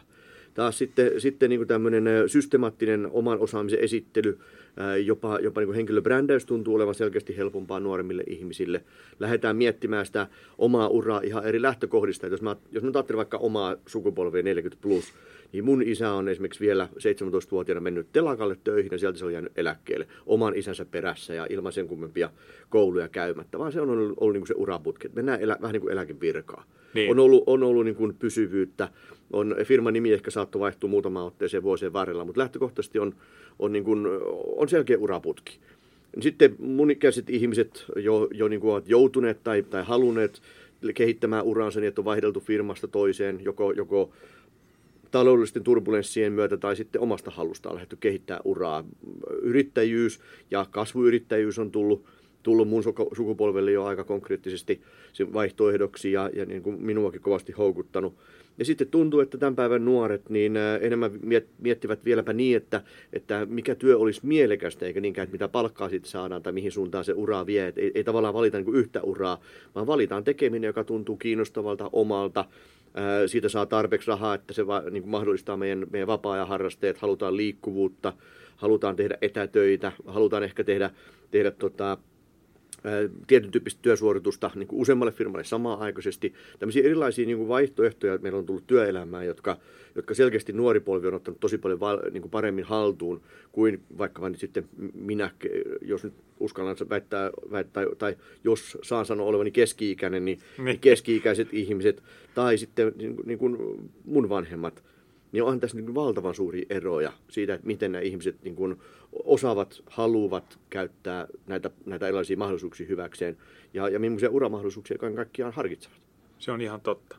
B: Taas sitten, sitten niin kuin tämmöinen systemaattinen oman osaamisen esittely, jopa, jopa niin kuin henkilöbrändäys tuntuu olevan selkeästi helpompaa nuoremmille ihmisille. Lähdetään miettimään sitä omaa uraa ihan eri lähtökohdista. Jos mä, jos mä ajattelen vaikka omaa sukupolvea neljäkymmentä plus, niin mun isä on esimerkiksi vielä seitsemäntoistavuotiaana mennyt telakalle töihin ja sieltä se on jäänyt eläkkeelle oman isänsä perässä ja ilman sen kummempia kouluja käymättä, vaan se on ollut, ollut niin kuin se uraputki. Mennään elä, vähän niin kuin eläkevirkaa. Niin. On ollut, on ollut niin kuin pysyvyyttä. On, firman nimi ehkä saattoi vaihtua muutamaan otteeseen vuosien varrella, mutta lähtökohtaisesti on, on, niin kuin, on selkeä uraputki. Sitten mun ikäiset ihmiset jo, jo niin kuin ovat joutuneet tai, tai halunneet kehittämään uraansa niin, että on vaihdeltu firmasta toiseen, joko, joko taloudellisten turbulenssien myötä tai sitten omasta halusta on lähdetty kehittämään uraa. Yrittäjyys ja kasvuyrittäjyys on tullut, tullut mun sukupolvelle jo aika konkreettisesti vaihtoehdoksi ja, ja niin kuin minuakin kovasti houkuttanut. Ja sitten tuntuu, että tämän päivän nuoret niin enemmän miettivät vieläpä niin, että, että mikä työ olisi mielekästä, eikä niinkään, että mitä palkkaa siitä saadaan tai mihin suuntaan se ura vie. Et ei, ei tavallaan valita niin kuin yhtä uraa, vaan valitaan tekeminen, joka tuntuu kiinnostavalta, omalta. Ää, siitä saa tarpeeksi rahaa, että se va, niin kuin mahdollistaa meidän, meidän vapaa-ajan harrasteet. Halutaan liikkuvuutta, halutaan tehdä etätöitä, halutaan ehkä tehdä, tehdä tota, tietyn tyyppistä työsuoritusta niin kuin useammalle firmalle samaan aikaisesti. Tämmöisiä erilaisia niin kuin vaihtoehtoja meillä on tullut työelämään, jotka, jotka selkeästi nuori polvi on ottanut tosi paljon val, niin kuin paremmin haltuun kuin vaikka nyt sitten minä, jos nyt uskallan väittää, väittää tai jos saan sanoa olevani keski-ikäinen, niin, niin keski-ikäiset ihmiset tai sitten niin kuin, niin kuin mun vanhemmat. Niin onhan tässä niin valtavan suuria eroja siitä, että miten nämä ihmiset niin kuin osaavat, haluavat käyttää näitä, näitä erilaisia mahdollisuuksia hyväkseen ja, ja millaisia uramahdollisuuksia kaiken kaikkiaan harkitsevat.
A: Se on ihan totta.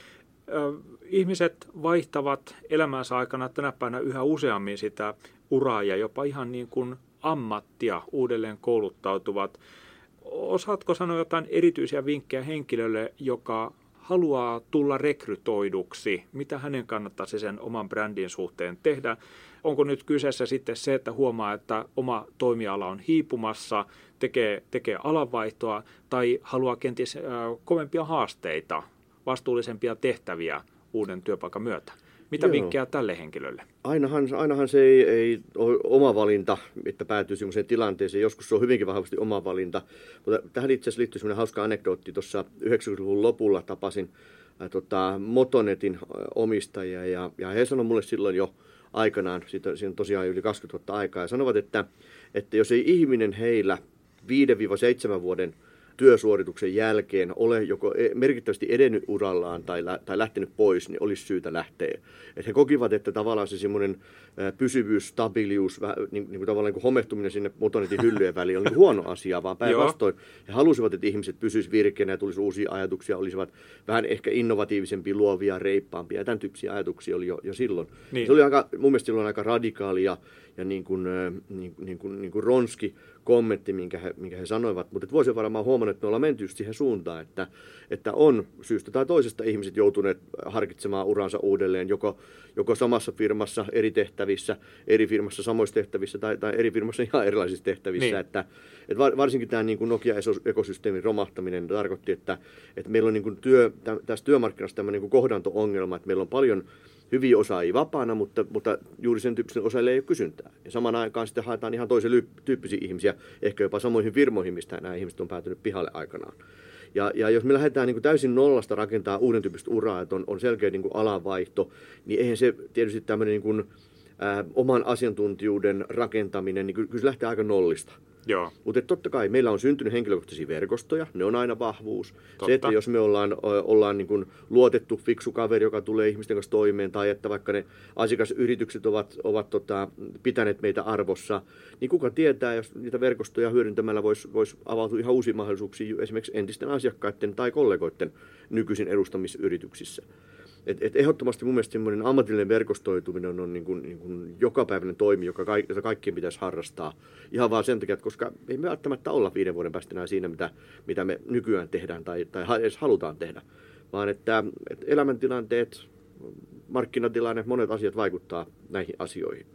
A: Ihmiset vaihtavat elämänsä aikana tänä päivänä yhä useammin sitä uraa ja jopa ihan niin kuin ammattia uudelleen kouluttautuvat. Osaatko sanoa jotain erityisiä vinkkejä henkilölle, joka haluaa tulla rekrytoiduksi, mitä hänen kannattaisi sen oman brändin suhteen tehdä? Onko nyt kyseessä sitten se, että huomaa, että oma toimiala on hiipumassa, tekee, tekee alanvaihtoa tai haluaa kenties äh, kovempia haasteita, vastuullisempia tehtäviä uuden työpaikan myötä? Mitä Joo. vinkkejä tälle henkilölle?
B: Ainahan, ainahan se ei, ei ole oma valinta, että päätyisi sellaiseen tilanteeseen. Joskus se on hyvinkin vahvasti oma valinta. Mutta tähän itse asiassa liittyy sellainen hauska anekdootti. Tuossa yhdeksänkymmentäluvun lopulla tapasin ää, tota, Motonetin omistajia ja, ja he sanoivat mulle silloin jo aikanaan, siitä, siinä on tosiaan yli kaksikymmentä vuotta aikaa, ja sanovat, että, että jos ei ihminen heillä viidestä seitsemään vuoden työsuorituksen jälkeen ole joko merkittävästi edennyt urallaan tai, lä- tai lähtenyt pois, niin olisi syytä lähteä. Et he kokivat, että tavallaan se semmoinen pysyvyys, stabiilius, vähän, niin, niin kuin tavallaan niin kuin homehtuminen sinne Motonetin hyllyjen väliin on niin huono asia, vaan päinvastoin he halusivat, että ihmiset pysyisivät virkeänä ja tulisi uusia ajatuksia, olisivat vähän ehkä innovatiivisempia, luovia, reippaampia ja tämän tyyppisiä ajatuksia oli jo, jo silloin. Niin. Se oli aika, mun mielestä silloin aika radikaali ja, ja niin kuin, niin, niin kuin, niin kuin ronski kommentti, minkä he, minkä he sanoivat, mutta vuosien varmaan huomannut, että me ollaan menty siihen suuntaan, että, että on syystä tai toisesta ihmiset joutuneet harkitsemaan uransa uudelleen, joko, joko samassa firmassa eri tehtävissä, eri firmassa samoissa tehtävissä tai, tai eri firmassa ihan erilaisissa tehtävissä. Niin. Että, että varsinkin tämä niin kuin Nokia-ekosysteemin romahtaminen tarkoitti, että, että meillä on niin kuin työ, tässä työmarkkinassa tämmöinen niin kuin kohdanto-ongelma, että meillä on paljon hyviä osaajia vapaana, mutta, mutta juuri sen tyyppisen osaajille ei ole kysyntää. Ja samaan aikaan sitten haetaan ihan toisen tyyppisiä ihmisiä, ehkä jopa samoihin firmoihin, mistä nämä ihmiset on päätynyt pihalle aikanaan. Ja, ja jos me lähdetään niin kuin täysin nollasta rakentaa uuden tyyppistä uraa, että on, on selkeä niin kuin alanvaihto, niin eihän se tietysti tämmöinen niin kuin, ää, oman asiantuntijuuden rakentaminen, niin kyllä se lähtee aika nollista.
A: Joo.
B: Mutta totta kai meillä on syntynyt henkilökohtaisia verkostoja, ne on aina vahvuus. Totta. Se, että jos me ollaan, ollaan niin kuin luotettu fiksu kaveri, joka tulee ihmisten kanssa toimeen, tai että vaikka ne asiakasyritykset ovat, ovat tota, pitäneet meitä arvossa, niin kuka tietää, jos niitä verkostoja hyödyntämällä voisi vois avautua ihan uusia mahdollisuuksia esimerkiksi entisten asiakkaiden tai kollegoiden nykyisin edustamisyrityksissä. Et, et ehdottomasti mun mielestä semmoinen ammatillinen verkostoituminen on, on niin kuin, niin kuin jokapäiväinen toimi, joka ka, jota kaikkien pitäisi harrastaa. Ihan vaan sen takia, että koska ei me välttämättä olla viiden vuoden päästä enää siinä, mitä, mitä me nykyään tehdään tai, tai edes halutaan tehdä. Vaan että, että elämäntilanteet, markkinatilanne, monet asiat vaikuttaa näihin asioihin.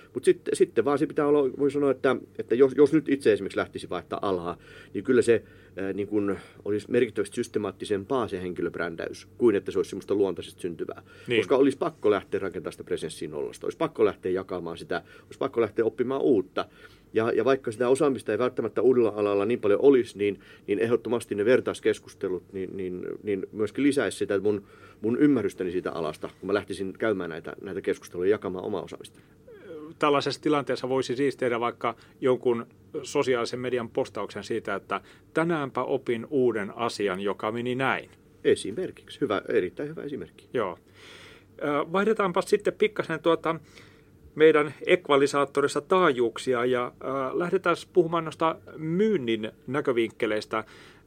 B: Mutta sitten, sitten vaan se pitää olla, voi sanoa, että, että jos, jos nyt itse esimerkiksi lähtisi vaihtaa alhaa, niin kyllä se ää, niin kun olisi merkittävästi systemaattisempaa se henkilöbrändäys, kuin että se olisi semmoista luontaisesti syntyvää. Niin. Koska olisi pakko lähteä rakentamaan sitä presenssiä nollasta, olisi pakko lähteä jakamaan sitä, olisi pakko lähteä oppimaan uutta. Ja, ja vaikka sitä osaamista ei välttämättä uudella alalla niin paljon olisi, niin, niin ehdottomasti ne vertaiskeskustelut niin, niin, niin myöskin lisäisi sitä mun, mun ymmärrystäni siitä alasta, kun mä lähtisin käymään näitä, näitä keskusteluja jakamaan omaa osaamista.
A: Tällaisessa tilanteessa voisi siis tehdä vaikka jonkun sosiaalisen median postauksen siitä, että tänäänpä opin uuden asian, joka meni näin.
B: Esimerkiksi. Hyvä, erittäin hyvä esimerkki.
A: Joo. Vaihdetaanpa sitten pikkasen tuota meidän ekvalisaattorissa taajuuksia ja äh, lähdetään puhumaan noista myynnin näkövinkkeleistä. Äh,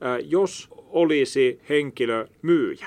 A: jos olisi henkilö myyjä,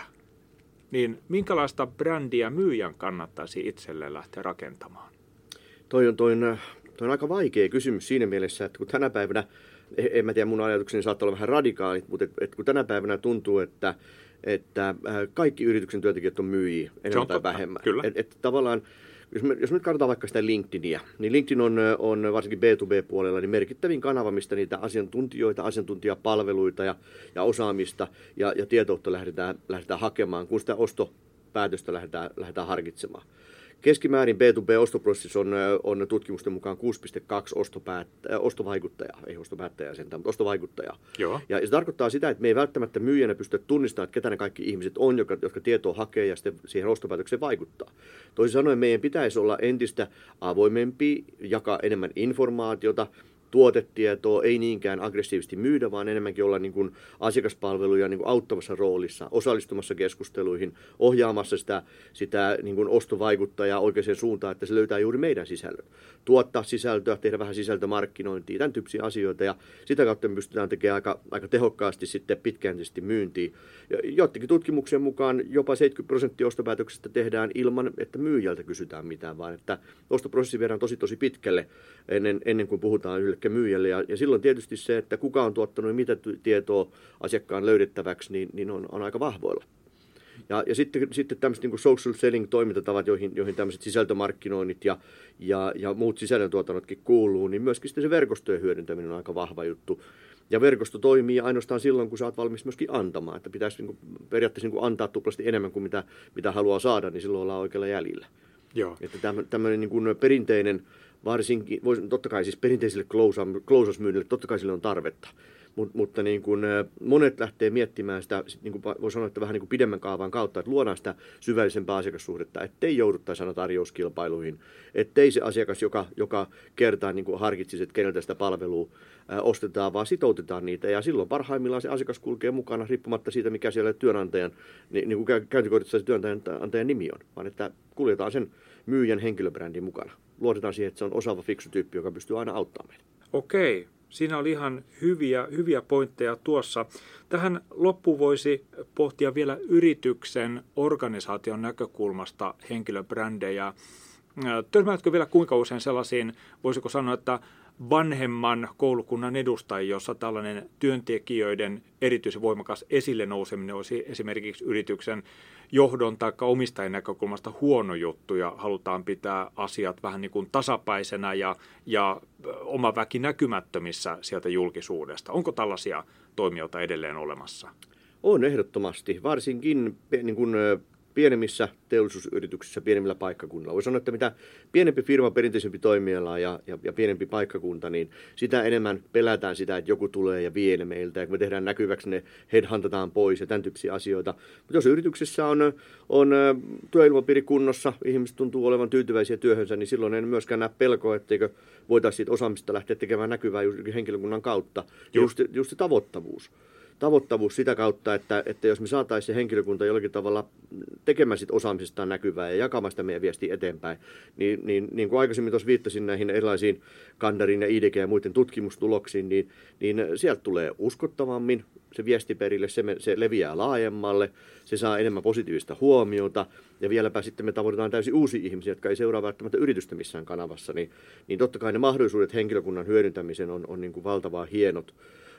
A: niin minkälaista brändiä myyjän kannattaisi itselleen lähteä rakentamaan?
B: Toi on, toi, on, toi on aika vaikea kysymys siinä mielessä, että kun tänä päivänä, en mä tiedä, mun ajatukseni saattaa olla vähän radikaalit, mutta et, et kun tänä päivänä tuntuu, että, että kaikki yrityksen työntekijät on myyjiä enemmän tai vähemmän.
A: Kyllä.
B: Et, et tavallaan, Jos me, jos me nyt katsotaan vaikka sitä LinkedInia, niin LinkedIn on, on varsinkin B to B-puolella niin merkittävin kanava, mistä niitä asiantuntijoita, asiantuntijapalveluita ja, ja osaamista ja, ja tietoutta lähdetään, lähdetään hakemaan, kun sitä ostopäätöstä lähdetään, lähdetään harkitsemaan. Keskimäärin B to B-ostoprosessissa on, on tutkimusten mukaan kuusi pilkku kaksi ostopäät- ostovaikuttajaa, ei ostopäättäjää sentään, mutta ostovaikuttajaa.
A: Joo.
B: Ja se tarkoittaa sitä, että me ei välttämättä myyjänä pystytä tunnistamaan, että ketä ne kaikki ihmiset on, jotka, jotka tietoa hakee ja sitten siihen ostopäätökseen vaikuttaa. Toisin sanoen meidän pitäisi olla entistä avoimempi, jakaa enemmän informaatiota, tuotetietoa, ei niinkään aggressiivisesti myydä, vaan enemmänkin olla niin kuin asiakaspalveluja niin kuin auttavassa roolissa, osallistumassa keskusteluihin, ohjaamassa sitä, sitä niin kuin ostovaikuttajaa oikeaan suuntaan, että se löytää juuri meidän sisällön. Tuottaa sisältöä, tehdä vähän sisältömarkkinointia, tämän tyyppisiä asioita, ja sitä kautta me pystytään tekemään aika, aika tehokkaasti sitten pitkäjänteisesti myyntiä. Joidenkin tutkimuksien mukaan jopa seitsemänkymmentä prosenttia ostopäätöksistä tehdään ilman, että myyjältä kysytään mitään, vaan että ostoprosessi viedään tosi tosi pitkälle ennen, ennen kuin puhutaan ylle myyjälle. Ja, ja silloin tietysti se, että kuka on tuottanut ja mitä tietoa asiakkaan löydettäväksi, niin, niin on, on aika vahvoilla. Ja, ja sitten, sitten tämmöiset niin kuin social selling -toimintatavat, joihin, joihin tämmöiset sisältömarkkinoinnit ja, ja, ja muut sisällöntuotannotkin kuuluu, niin myöskin sitten se verkostojen hyödyntäminen on aika vahva juttu. Ja verkosto toimii ainoastaan silloin, kun sä oot valmis myöskin antamaan. Että pitäisi niin kuin, periaatteessa niin kuin antaa tuplasti enemmän kuin mitä, mitä haluaa saada, niin silloin ollaan oikealla jäljellä. Joo. Että tämmöinen niin kuin perinteinen, varsinkin, totta kai siis perinteiselle closeausmyynnille, totta kai sille on tarvetta. Mut, mutta niin kuin monet lähtee miettimään sitä, niin kuin voi sanoa, että vähän niin kuin pidemmän kaavan kautta, että luodaan sitä syvällisempää asiakassuhdetta, ettei jouduttaisi aina tarjouskilpailuihin, ettei se asiakas, joka, joka kertaa niin kuin harkitsisi, että keneltä sitä palvelua ää, ostetaan, vaan sitoutetaan niitä. Ja silloin parhaimmillaan se asiakas kulkee mukana, riippumatta siitä, mikä siellä työnantajan, niin, niin kuin käyntikortissa se työnantajan nimi on, vaan että kuljetaan sen myyjän henkilöbrändin mukana. Luotetaan siihen, että se on osaava, fiksu tyyppi, joka pystyy aina auttamaan meitä.
A: Okei. Siinä oli ihan hyviä, hyviä pointteja tuossa. Tähän loppuun voisi pohtia vielä yrityksen organisaation näkökulmasta henkilöbrändejä. Törmäätkö vielä kuinka usein sellaisiin, voisiko sanoa, että vanhemman koulukunnan edustajia, jossa tällainen työntekijöiden erityisen voimakas esille nouseminen olisi esimerkiksi yrityksen johdon tai omistajien näkökulmasta huono juttu ja halutaan pitää asiat vähän niin kuin tasapäisenä ja, ja oma väki näkymättömissä sieltä julkisuudesta. Onko tällaisia toimijoita edelleen olemassa?
B: On ehdottomasti, varsinkin niin kuin pienemmissä teollisuusyrityksissä, pienemmillä paikkakunnilla. Voi sanoa, että mitä pienempi firma, perinteisempi toimiala ja, ja, ja pienempi paikkakunta, niin sitä enemmän pelätään sitä, että joku tulee ja vie ne meiltä. Ja kun me tehdään näkyväksi, ne headhuntataan pois ja tämän tyyppisiä asioita. Mutta jos yrityksessä on, on työilmapiiri kunnossa, ihmiset tuntuu olevan tyytyväisiä työhönsä, niin silloin ei myöskään näe pelkoa, etteikö voitaisiin siitä osaamista lähteä tekemään näkyvää henkilökunnan kautta. Just, just se tavoittavuus. Tavoittavuus sitä kautta, että, että jos me saataisiin se henkilökunta jollakin tavalla tekemään sit osaamisestaan näkyvää ja jakamaan sitä meidän viestiä eteenpäin, niin, niin, niin kuin aikaisemmin tuossa viittasin näihin erilaisiin Kandarin ja I D G ja muiden tutkimustuloksiin, niin, niin sieltä tulee uskottavammin se viesti perille, se, me, se leviää laajemmalle, se saa enemmän positiivista huomiota ja vieläpä sitten me tavoitetaan täysin uusia ihmisiä, jotka ei seuraa välttämättä yritystä missään kanavassa, niin, niin totta kai ne mahdollisuudet henkilökunnan hyödyntämiseen on, on niin kuin valtavan hienot.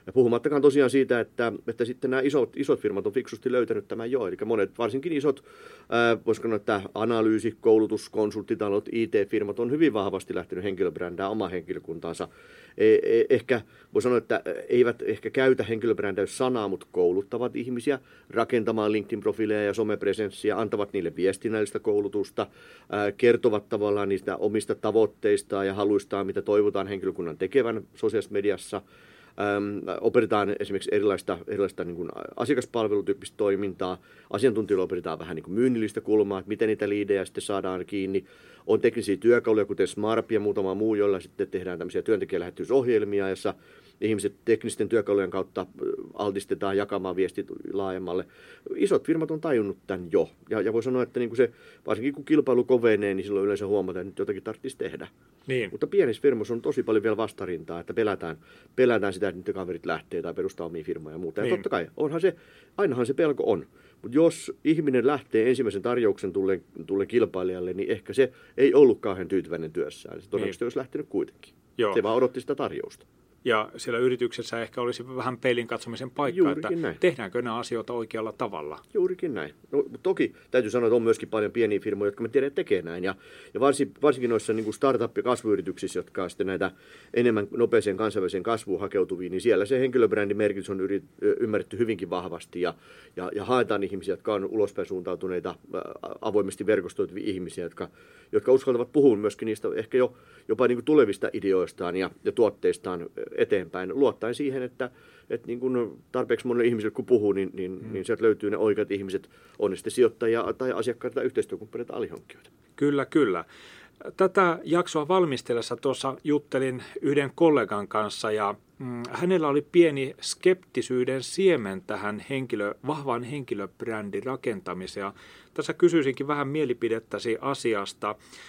B: Ja puhumattakaan tosiaan siitä, että, että sitten nämä isot, isot firmat on fiksusti löytänyt tämän jo. Eli monet, varsinkin isot, ää, voisiko sanoa, että analyysi, koulutus, konsulttitalot, I T-firmat on hyvin vahvasti lähtenyt henkilöbrändää omaa henkilökuntaansa. E- e- ehkä voi sanoa, että eivät ehkä käytä henkilöbrändäys-sanaa, mutta kouluttavat ihmisiä rakentamaan LinkedIn-profiileja ja somepresenssiä, antavat niille viestinnällistä koulutusta, ää, kertovat tavallaan niistä omista tavoitteistaan ja haluistaan, mitä toivotaan henkilökunnan tekevän sosiaalisessa mediassa. Ähm, opetetaan esimerkiksi erilaista, erilaista niin kuin asiakaspalvelutyyppistä toimintaa. Asiantuntijoilla opetetaan vähän niin kuin myynnillistä kulmaa, että miten niitä liidejä sitten saadaan kiinni. On teknisiä työkaluja, kuten Smarp ja muutama muu, joilla sitten tehdään tämmöisiä työntekijälähetysohjelmia, jossa ihmiset teknisten työkalujen kautta altistetaan jakamaan viestit laajemmalle. Isot firmat on tajunnut tämän jo. Ja, ja voi sanoa, että niin kuin se, varsinkin kun kilpailu kovenee, niin silloin yleensä huomataan, että nyt jotakin tarvitsisi tehdä.
A: Niin.
B: Mutta pienissä firmoissa on tosi paljon vielä vastarintaa, että pelätään, pelätään sitä, että nyt kaverit lähtee tai perustaa omia firmoja ja muuta. Niin. Ja totta kai, onhan se, ainahan se pelko on. Mutta jos ihminen lähtee ensimmäisen tarjouksen tulleen, tulleen kilpailijalle, niin ehkä se ei ollut kauhean tyytyväinen työssään. Se todennäköisesti niin. olisi lähtenyt kuitenkin. Joo. Se vaan odotti sitä tarjousta.
A: Ja siellä yrityksessä ehkä olisi vähän peilin katsomisen paikka, Juurikin että näin. Tehdäänkö nämä asioita oikealla tavalla.
B: Juurikin näin. No, toki täytyy sanoa, että on myöskin paljon pieniä firmoja, jotka me tiedän tekee näin. Ja, ja varsin, varsinkin noissa niin kuin startup- ja kasvuyrityksissä, jotka on sitten näitä enemmän nopeeseen kansainväliseen kasvuun hakeutuvia, niin siellä se henkilöbrändin merkitys on yrit, ymmärretty hyvinkin vahvasti. Ja, ja, ja haetaan ihmisiä, jotka on ulospäin suuntautuneita, avoimesti verkostoituvia ihmisiä, jotka, jotka uskaltavat puhua myöskin niistä ehkä jo, jopa niin kuin tulevista ideoistaan ja, ja tuotteistaan eteenpäin, luottaen siihen, että, että niin kuin tarpeeksi monelle ihmiselle kun puhuu, niin, niin, hmm. niin sieltä löytyy ne oikeat ihmiset, on ne sitten sijoittajia tai asiakkaita tai yhteistyökumppaneita alihankkijoita.
A: Kyllä, kyllä. Tätä jaksoa valmistellessa tuossa juttelin yhden kollegan kanssa ja mm, hänellä oli pieni skeptisyyden siemen tähän henkilö, vahvaan henkilöbrändin rakentamiseen. Ja tässä kysyisinkin vähän mielipidettäsi asiasta.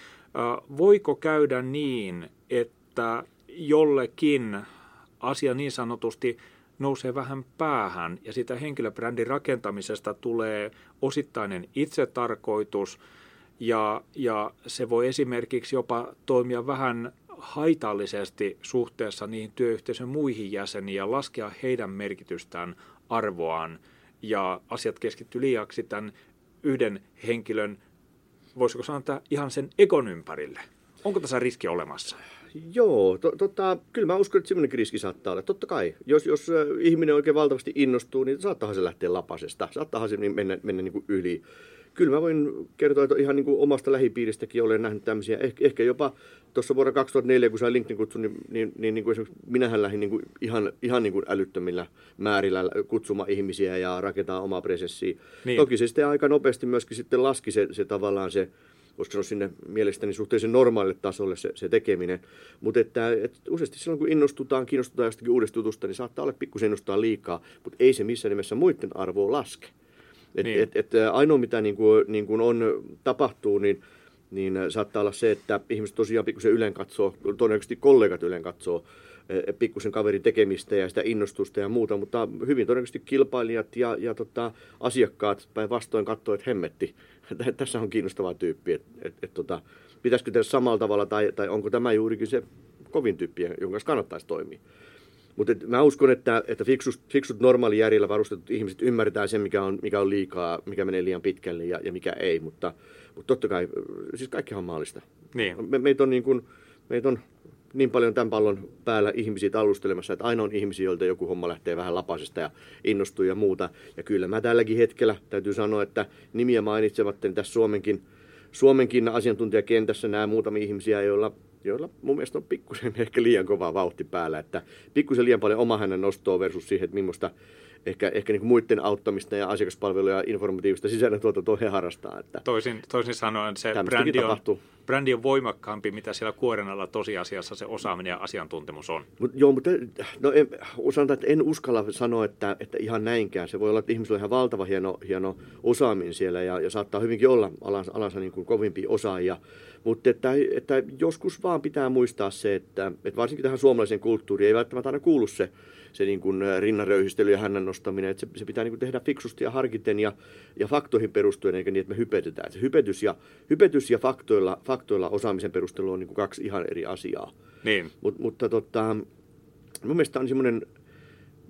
A: Äh, voiko käydä niin, että jollekin asia niin sanotusti nousee vähän päähän ja sitä henkilöbrändin rakentamisesta tulee osittainen itsetarkoitus ja, ja se voi esimerkiksi jopa toimia vähän haitallisesti suhteessa niihin työyhteisön muihin jäseniin ja laskea heidän merkitystään, arvoaan ja asiat keskittyy liiaksi tämän yhden henkilön, voisiko sanoa, että ihan sen egon ympärille. Onko tässä riski olemassa?
B: Joo, to, tota, kyllä mä uskon, että semmoinenkin riski saattaa olla. Totta kai, jos, jos ihminen oikein valtavasti innostuu, niin saattaahan se lähteä lapasesta, saattaahan se mennä, mennä niin kuin yli. Kyllä mä voin kertoa, että ihan niin kuin omasta lähipiiristäkin olen nähnyt tämmöisiä, eh, ehkä jopa tuossa vuonna kaksituhattaneljä, kun sain LinkedIn-kutsun, niin, niin, niin, niin kuin esimerkiksi minähän lähdin niin kuin ihan, ihan niin kuin älyttömillä määrillä kutsumaan ihmisiä ja rakentaa omaa presenssiä. Niin. Toki se sitten aika nopeasti myöskin sitten laski se, se tavallaan se, koska se on sinne mielestäni suhteellisen normaalille tasolle se, se tekeminen. Mutta että, että useasti silloin, kun innostutaan, kiinnostutaan jostakin uudesta jutusta, niin saattaa olla pikkusen innostaa liikaa, mutta ei se missään nimessä muiden arvoa laske. Et, niin. et, et, ainoa, mitä niin kuin, niin kuin on, tapahtuu, niin, niin saattaa olla se, että ihmiset tosiaan pikkusen ylen katsoo, todennäköisesti kollegat ylen katsoo pikkusen kaverin tekemistä ja sitä innostusta ja muuta, mutta hyvin todennäköisesti kilpailijat ja, ja tota, asiakkaat päinvastoin katsoo, että hemmetti, tässä on kiinnostava tyyppi, että et, et, tota, pitäisikö tehdä samalla tavalla tai, tai onko tämä juurikin se kovin tyyppi, jonka kanssa kannattaisi toimia. Mutta mä uskon, että, että fiksut, fiksut normaali järjellä varustetut ihmiset ymmärtää sen, mikä on, mikä on liikaa, mikä menee liian pitkälle ja, ja mikä ei, mutta, mutta totta kai, siis kaikkihan on mahdollista.
A: Niin.
B: Me, meitä on niin kuin, meitä on niin paljon tämän pallon päällä ihmisiä tallustelemassa, että aina on ihmisiä, joilta joku homma lähtee vähän lapasesta ja innostuu ja muuta. Ja kyllä mä tälläkin hetkellä täytyy sanoa, että nimiä mainitsematta niin tässä Suomenkin, Suomenkin asiantuntijakentässä nämä muutamia ihmisiä, joilla, joilla mun mielestä on pikkusen ehkä liian kova vauhti päällä. Että pikkusen liian paljon oma hänen nostoa versus siihen, että millaista ehkä, ehkä niin kuin muiden auttamista ja asiakaspalveluja ja informatiivista sisällöntuotantoa he harrastaa. Että
A: toisin, toisin sanoen se brändi on, brändi on voimakkaampi, mitä siellä kuoren alla tosiasiassa se osaaminen ja asiantuntemus on.
B: Mut, joo, mutta no, en, sanotaan, että en uskalla sanoa, että, että ihan näinkään. Se voi olla, että ihmisillä on ihan valtava hieno, hieno osaaminen siellä ja, ja saattaa hyvinkin olla alansa, alansa niin kuin kovimpia osaajia. Mutta että, että joskus vaan pitää muistaa se, että, että varsinkin tähän suomalaiseen kulttuuriin ei välttämättä aina kuulu se, se niin kuin rinnanröyhistely ja hännän nostaminen, että se, se pitää niin kuin tehdä fiksusti ja harkiten ja, ja faktoihin perustuen, eikä niin, että me hypetetään. Se hypetys ja, hypetys ja faktoilla, faktoilla osaamisen perustelu on niin kuin kaksi ihan eri asiaa.
A: Niin.
B: Mut, mutta tota, mun mielestä on semmoinen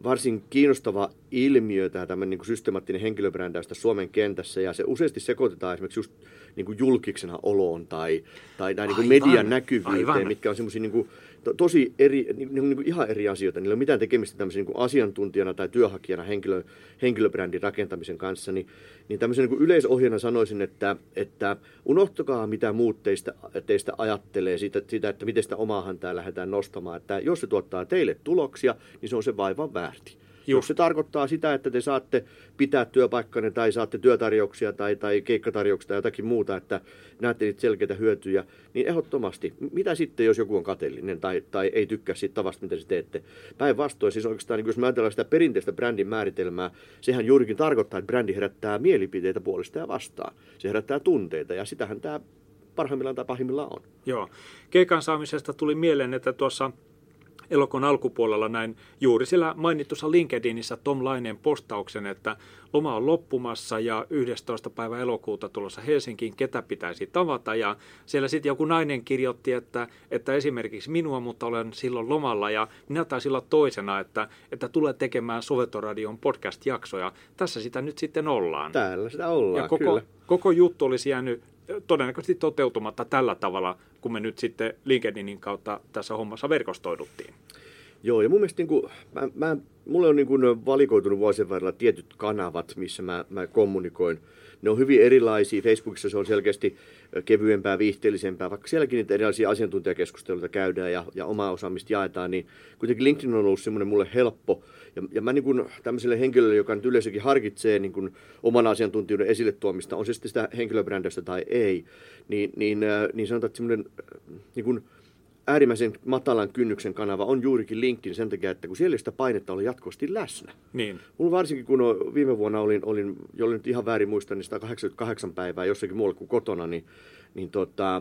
B: varsin kiinnostava ilmiö, tämä tämmöinen niin kuin systemaattinen henkilöbrändäys Suomen kentässä, ja se useasti sekoitetaan esimerkiksi just niin kuin julkiksena oloon tai, tai, tai niin kuin median näkyvyyteen, aivan, mitkä on semmoisia niin kuin to, tosi eri, niin, niin kuin ihan eri asioita. Niillä ei ole mitään tekemistä tämmöisen niin kuin asiantuntijana tai työhakijana henkilö, henkilöbrändin rakentamisen kanssa, niin, niin tämmöisen niin kuin yleisohjeena sanoisin, että, että unohtakaa mitä muut teistä, teistä ajattelee siitä, siitä, että miten sitä omaahan tää lähdetään nostamaan, että jos se tuottaa teille tuloksia, niin se on se vaivan väärti. Juh. Jos se tarkoittaa sitä, että te saatte pitää työpaikkanne tai saatte työtarjouksia tai, tai keikkatarjouksia tai jotakin muuta, että näette niitä selkeitä hyötyjä, niin ehdottomasti. Mitä sitten, jos joku on kateellinen tai, tai ei tykkää siitä tavasta, mitä te teette? Päinvastoin, siis oikeastaan, niin jos me ajatellaan sitä perinteistä brändin määritelmää, sehän juurikin tarkoittaa, että brändi herättää mielipiteitä puolesta ja vastaan. Se herättää tunteita ja sitähän tämä parhaimmillaan tai pahimmillaan on.
A: Joo. Keikan saamisesta tuli mieleen, että tuossa elokuun alkupuolella näin juuri siellä mainitussa LinkedInissä Tom Laineen postauksen, että loma on loppumassa ja yhdestoista päivä elokuuta tulossa Helsinkiin, ketä pitäisi tavata. Ja siellä sitten joku nainen kirjoitti, että, että esimerkiksi minua, mutta olen silloin lomalla ja minä taisin olla toisena, että, että tulee tekemään Soveto-radion podcast-jaksoja. Tässä sitä nyt sitten ollaan.
B: Täällä sitä ollaan,
A: ja koko,
B: kyllä.
A: Koko juttu olisi jäänyt todennäköisesti toteutumatta tällä tavalla, kun me nyt sitten LinkedInin kautta tässä hommassa verkostoiduttiin.
B: Joo, ja mun mielestä niin kuin, mä, mä, mulle on niin kuin valikoitunut vuosien varrella tietyt kanavat, missä mä, mä kommunikoin. Ne on hyvin erilaisia. Facebookissa se on selkeästi kevyempää, viihteellisempää, vaikka sielläkin niitä erilaisia asiantuntijakeskusteluita käydään ja, ja omaa osaamista jaetaan, niin kuitenkin LinkedIn on ollut semmoinen mulle helppo. Ja, ja mä niin kuin tämmöiselle henkilölle, joka nyt yleensäkin harkitsee niin kuin oman asiantuntijuuden esille tuomista, on se sitten sitä henkilöbrändäystä tai ei, niin, niin, niin sanotaan, että semmoinen niin kuin äärimmäisen matalan kynnyksen kanava on juurikin LinkedIn sen takia, että kun siellä sitä painetta oli jatkuvasti läsnä. Niin. Mulla varsinkin, kun viime vuonna olin, olin jolloin nyt ihan väärin muistan, niin sata kahdeksankymmentäkahdeksan päivää jossakin muualla kuin kotona, niin, niin tota,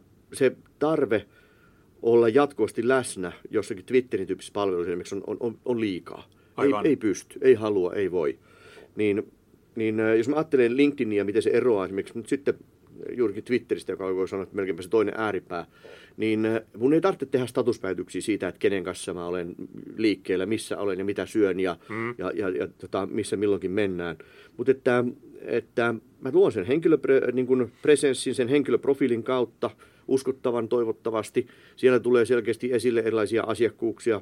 B: se tarve olla jatkuvasti läsnä jossakin Twitterin tyyppisessä palveluissa esimerkiksi on, on, on liikaa. Ei, ei pysty, ei halua, ei voi. Niin, niin jos mä ajattelen LinkedInia, miten se eroaa esimerkiksi nyt sitten juurikin Twitteristä, joka voi sanoa, että melkeinpä se toinen ääripää, niin mun ei tarvitse tehdä statuspäivityksiä siitä, että kenen kanssa mä olen liikkeellä, missä olen ja mitä syön ja, mm. ja, ja, ja tota, missä milloinkin mennään. Mutta että, että mä luon sen henkilöpre, niin kuin presenssin, sen henkilöprofiilin kautta, uskottavan toivottavasti. Siellä tulee selkeästi esille erilaisia asiakkuuksia,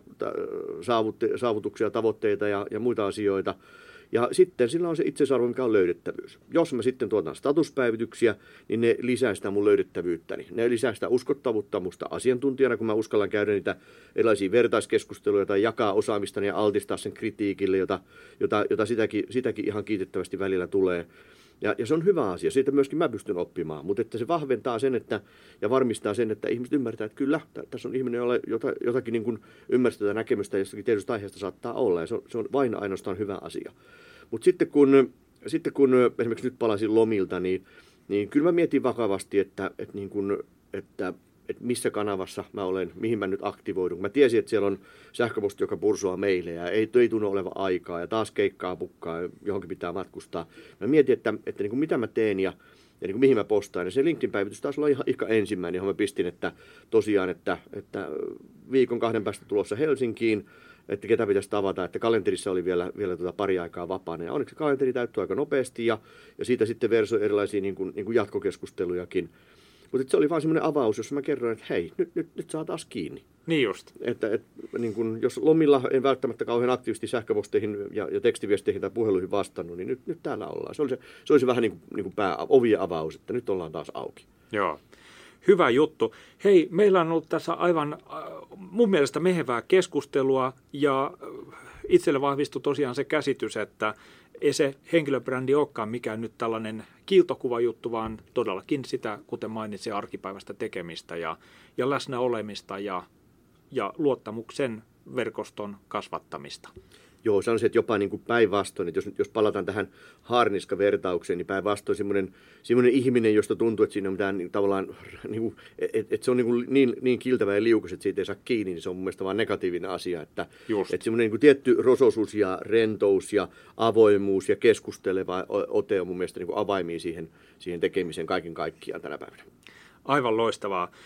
B: saavutuksia, tavoitteita ja, ja muita asioita. Ja sitten sillä on se itseisarvo, mikä on löydettävyys. Jos mä sitten tuotan statuspäivityksiä, niin ne lisää sitä mun löydettävyyttäni. Ne lisää sitä uskottavuutta musta asiantuntijana, kun mä uskallan käydä niitä erilaisia vertaiskeskusteluja tai jakaa osaamistani ja altistaa sen kritiikille, jota, jota, jota sitäkin, sitäkin ihan kiitettävästi välillä tulee. Ja, ja se on hyvä asia. Siitä myöskin mä pystyn oppimaan. Mutta että se vahventaa sen että, ja varmistaa sen, että ihmiset ymmärtää, että kyllä, t- tässä on ihminen, jolla jota, jotakin niin kuin ymmärrystä näkemystä jostakin tietystä aiheesta saattaa olla. Ja se on, se on vain ainoastaan hyvä asia. Mutta sitten kun, sitten kun esimerkiksi nyt palasin lomilta, niin, niin kyllä mä mietin vakavasti, että, että, niin kuin, että, että missä kanavassa mä olen, mihin mä nyt aktivoidun. Mä tiesin, että siellä on sähköposti, joka pursuaa meille ja ei, ei tunnu olevan aikaa ja taas keikkaa pukkaa, johonkin pitää matkustaa. Mä mietin, että, että niin kuin mitä mä teen ja, ja niin kuin mihin mä postaan. Ja se LinkedIn-päivitys taisi olla ihan, ihan ensimmäinen, johon mä pistin, että tosiaan, että, että viikon kahden päästä tulossa Helsinkiin, että ketä pitäisi tavata, että kalenterissa oli vielä, vielä tuota pari aikaa vapaana. Ja onneksi kalenteri täyttyi aika nopeasti ja, ja siitä sitten versoi erilaisia niin kuin, niin kuin jatkokeskustelujakin. Mutta se oli vaan semmoinen avaus, jossa mä kerroin, että hei, nyt, nyt, nyt saa taas kiinni.
A: Niin just.
B: Että, et, niin kun, jos lomilla en välttämättä kauhean aktiivisesti sähköposteihin ja, ja tekstiviesteihin tai puheluihin vastannut, niin nyt, nyt täällä ollaan. Se oli se, se, oli se vähän niin kuin, niin kuin pää, ovien avaus, että nyt ollaan taas auki.
A: Joo. Hyvä juttu. Hei, meillä on ollut tässä aivan mun mielestä mehevää keskustelua ja itselle vahvistui tosiaan se käsitys, että ei se henkilöbrändi olekaan mikään nyt tällainen kiiltokuva juttu, vaan todellakin sitä, kuten mainitsin, arkipäivästä tekemistä ja, ja läsnä olemista ja, ja luottamuksen verkoston kasvattamista.
B: Joo, sanoisin, että jopa niin kuin päinvastoin, että jos, jos palataan tähän haarniskavertaukseen, niin päinvastoin semmoinen, semmoinen ihminen, josta tuntuu, että siinä on mitään niin, tavallaan, niin kuin, että, että se on niin, kuin niin, niin kiltävä ja liukas, että siitä ei saa kiinni, niin se on mun mielestä vaan negatiivinen asia. Että, että semmoinen niin kuin tietty rosoisuus ja rentous ja avoimuus ja keskusteleva ote on mun mielestä niin kuin avaimia siihen, siihen tekemiseen kaiken kaikkiaan tänä päivänä.
A: Aivan loistavaa.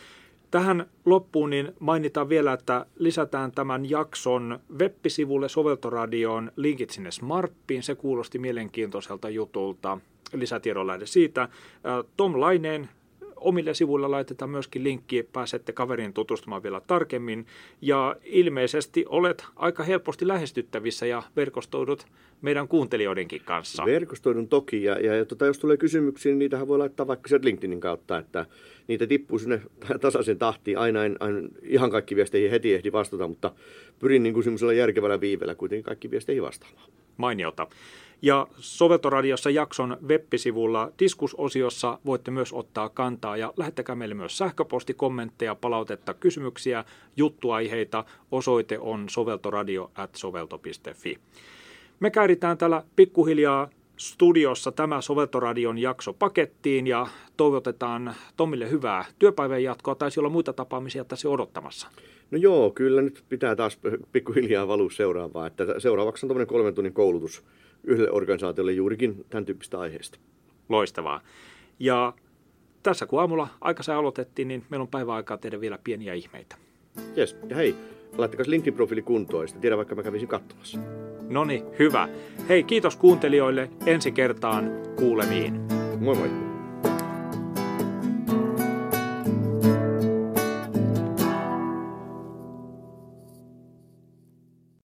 A: Tähän loppuun niin mainitaan vielä, että lisätään tämän jakson web-sivulle Soveltoradioon linkit sinne Smarppiin. Se kuulosti mielenkiintoiselta jutulta. Lisätiedon lähde siitä. Tom Laineen omille sivuille laitetaan myöskin linkki, pääsette kaveriin tutustumaan vielä tarkemmin. Ja ilmeisesti olet aika helposti lähestyttävissä ja verkostoudut meidän kuuntelijoidenkin kanssa.
B: Verkostoidun toki, ja, ja, ja tota, jos tulee kysymyksiä, niin niitähän voi laittaa vaikka sieltä LinkedInin kautta, että niitä tippuu sinne tasaisen tahtiin. Aina en, aina ihan kaikki viesteihin heti ehdi vastata, mutta pyrin niin kuin semmoisella järkevällä viivellä kuitenkin kaikki viesteihin vastaamaan.
A: Mainiota. Ja Soveltoradiossa jakson web-sivulla diskusosiossa voitte myös ottaa kantaa ja lähettäkää meille myös sähköpostikommentteja, palautetta, kysymyksiä, juttuaiheita. Osoite on soveltoradio at sovelto piste fi. Me kääritään täällä pikkuhiljaa studiossa tämä Soveltoradion jakso pakettiin ja toivotetaan Tomille hyvää työpäivän jatkoa. Taisi olla muita tapaamisia tässä odottamassa.
B: No joo, kyllä nyt pitää taas pikkuhiljaa valua seuraavaa. Että seuraavaksi on tämmöinen kolmen tunnin koulutus yhdelle organisaatiolle juurikin tämän tyyppistä aiheesta.
A: Loistavaa. Ja tässä kun aamulla aikaisin aloitettiin, niin meillä on päiväaikaa tehdä vielä pieniä ihmeitä.
B: Jes, ja hei, laittakaa LinkedIn-profiili kuntoon ja sitten tiedä vaikka mä kävisin katsomassa.
A: Noniin, hyvä. Hei, kiitos kuuntelijoille. Ensi kertaan kuulemiin.
B: Moi moi.